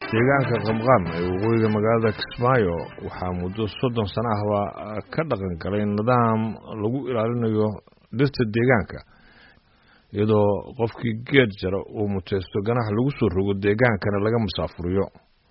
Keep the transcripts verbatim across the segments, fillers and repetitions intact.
deegaanka qamqam ee waqooyiga magaalada Kismaayo waxaa muddo soddon sano ahba ka dhaqan galay nidaam lagu ilaalinayo dhirta deegaanka iyadoo qofkii geed jara uu muteysto ganax lagu soo rogo deegaankana laga masaafuriyo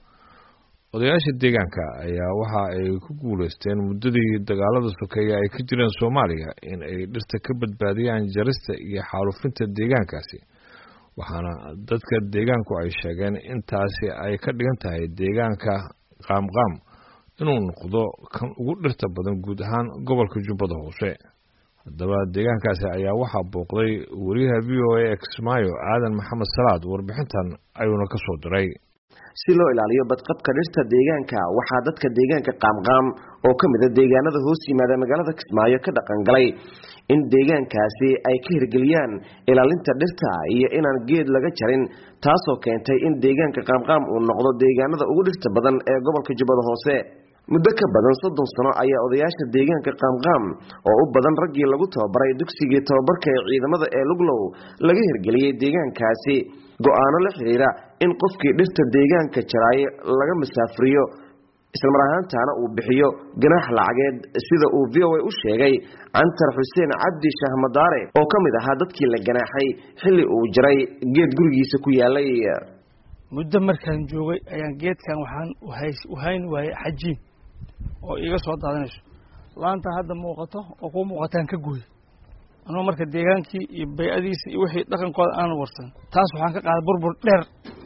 odayaasha deegaanka ayaa waxa ay ku guuleysteen muddadii dagaalada sokeeye ay ka jireen Soomaaliya in ay dhirta ka badbaadiyaan jarista iyo xaalufinta deegaankaasi waxaana dadka deegaanku ay sheegeen intaasi ay ka dhigan tahay deegaanka qamqam inuu noqdo kan ugu dhirta badan guud ahaan gobolka Jubbada Hoose haddaba deegaankaasi ayaa waxaa booqday wariyaha V O A Kismaayo Aadan Maxamed Salaad warbixintan ayuuna ka soo diray si loo ilaaliyo badqabka dhirta deegaanka waxaa dadka deegaanka qamqam oo kamid ah deegaanada hoos yimaada magaalada Kismaayo ka dhaqan galay in deegaankaasi ay ka hirgeliyaan ilaalinta dhirta iyo inaan geed laga jarin taasoo keentay in deegaanka qamqam uu noqdo deegaanada ugu dhirta badan ee gobolka Jubbada Hoose muddo ka badan soddon sano ayaa odayaasha deegaanka qamqam oo u badan raggii lagu tababaray dugsiga tababarka ee ciidamada ee Luglow laga hirgeliyay deegaankaasi go'aano la xiriira in qofkii dhirta deegaanka jaray laga masaafuriyo isla mar ahaantaana uu bixiyo ganax lacageed sida uu V O A u sheegay Antar Xuseen Cabdi Shahmadaare oo kamid ahaa dadkii la ganaxay xilli uu jaray geed gurigiisa ku yaalay muddo markaan joogay ayaan geedkan waxaan u hayn waayay xajiin oo iga soo daadanayso laanta hadda muuqato oo ku muuqataan ka gooy anoo marka deegaankii iyo bay'adiisa iyo wixii dhaqankooda aan warsan taas waxaan ka qaaday burbur dheer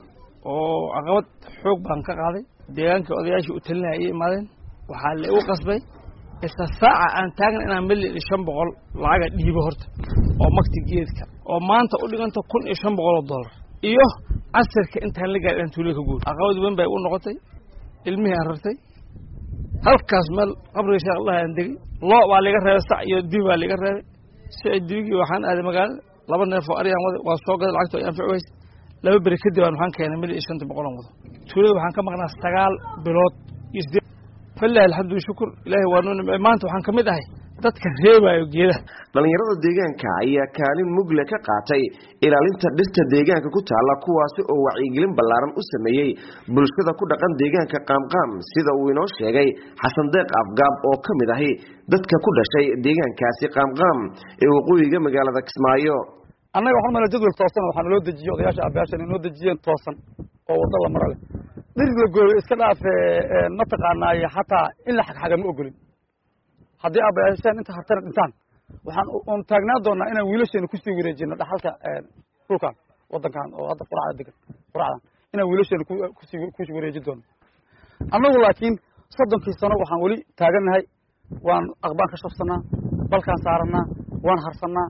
oo caqabad xoog baan ka qaaday deegaankii odayaashii u talinayay imaadeen waxaa la igu qasbay isla saaca aan taagan inaan milyan shan boqol lacaga dhiibo horta oo makti geedka oo maanta u dhiganta kun iyo shan boqol oo dollar iyo casirka intaan la gaadhin tuulada ka gooy caqabad weyn bay u noqotay ilmihii aan rartay halkaas meel qabriga Sheekh Allah aan degay loo waa laga reebay sac iyo dib waa laga reebay sicdiigi waxaan aaday magaalada laba neef oo ariyaan wada waa soo gaday lacagta ayaan ficways laba bari kadib waxaan keenay milyan shan boqol oo wado tuulada waxaan ka maqnaa sagaal bilood isdi fallah alhamdu shukr ilaahi waa noo maanta waxaan kamid ahay dadka reebayo geedaha dhalinyarada deegaanka ayaa kaalin mugle ka qaatay ilaalinta dhirta deegaanka ku taala kuwaasi oo wacyigelin ballaaran u sameeyay bulshada ku dhaqan deegaanka qamqam sida uu inoo sheegay Xasan Deeq Afgaab oo kamid ahi dadka ku dhashay deegaankaasi qamqam ee waqooyiga magaalada Kismaayo annaga waxaan mala jadwal toosan waxaan loo dejiyay odayaasha abaashan inoo dejiyeen toosan oo wada la marale dhirta gooyo iska dhaaf ee mataqaanay hataa in la xaqxaga ma ogolin haddii abaashan inta hartan dhintaan waxaan on taagnaa doonaa inaan wiilasheena ku sii wareejino dhaxalka dhulkan wadankan oo hadda quraacda degan quraacdan inaan wiilasheena ku sii ku sii wareejin doono annagu laakiin soddonkii sano waxaan wali taaganahay waan aqbaan ka shafsanaa balkaan saaranaa waan harsanaa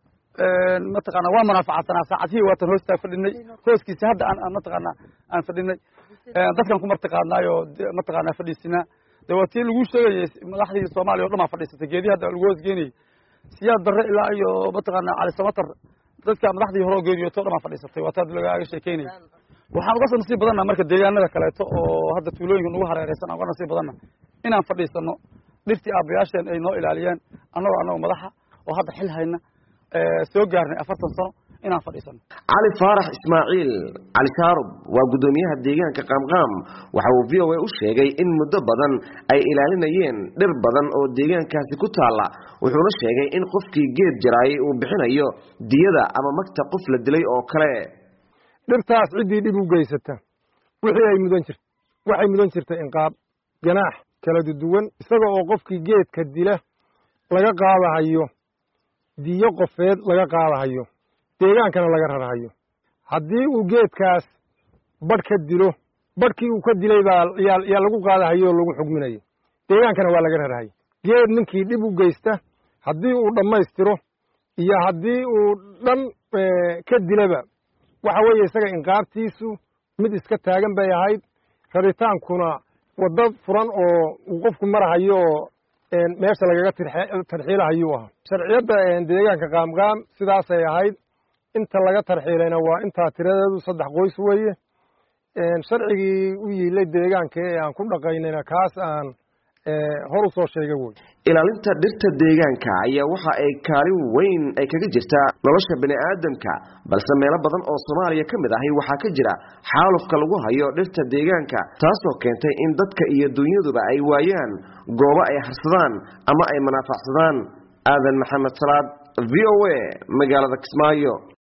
ee mataqaana waa manaafacaadsanaa saacadii waatan hoosta fadhinay hooskiisa hadda aan mataqaana aan fadhinay dadkan ku martaqaadnaayo mataqaana fadhiisina dawaatii lagu sheegay madaxdii Soomaaliya oo dhama fadhiisatay geedii hadda lagu hoosgeynay siyaad darre ilaa iyo mataqaana cali samatar dadka madaxdii hore geediyo to dhama fadhiisatay waa taad laga sheekeynay waxaan uga nasiib badanaa marka deegaanada kale oo hadda tuulooyinka nagu hareeraysan aan uga nasiib badanaa inaan fadhiisano dhirtii aabayaasheen ay noo ilaaliyaan anagoo anagoo madaxa oo hadda xil hayna soo gaarnay afartan sano inaan fadhiisano Ali Faarax Ismaaciil Ali Shaarub waa gudoomiyaha deegaanka qamqam waxa uu V O A u sheegay in muddo badan ay ilaalinayeen dhir badan oo deegaankaasi ku taala wuxuuna sheegay in qofkii geed jaray uu bixinayo diyada ama magta qof la dilay oo kale dhirtaas cidii dib u geysata wixii ay mudan jirtay waxay mudan jirtay inqaab ganaax kala duwan isaga oo qofkii geedka dila laga qaadahayo diyo qofeed laga qaadahayo deegaankana laga rarahayo haddii uu geedkaas badh ka dilo badhkii uu ka dilay baa yaa lagu qaadahayo oo lagu xugminayo deegaankana waa laga rarahayo geed ninkii dhib u geysta haddii uu dhammaystiro iyo haddii uu dhan ka dilaba waxa weeye isaga inqaabtiisu mid iska taagan bay ahayd raritaankuna waddo furan oo uu qofku marahayo oo meesha lagaga tarxiilahayo ahaa sharciyadda deegaanka qamqam sidaasay ahayd inta laga tarxiilayna waa intaa tiradeedu saddex qoys weeye sharcigii u yiilay deegaanka ee aan ku dhaqaynayna kaas aan hor u soo sheegay wey. ilaalinta dhirta deegaanka ayaa waxa ay kaalin weyn ay kaga jirtaa nolosha bini aadamka balse meelo badan oo Soomaaliya ka mid ah waxa ka jira xaalufka lagu hayo dhirta deegaanka taasoo keentay in dadka iyo dunyaduba ay waayaan goobo ay harsadaan ama ay manafacsadaan. Aadan Maxamed Salaad, V O A, magaalada Kismaayo.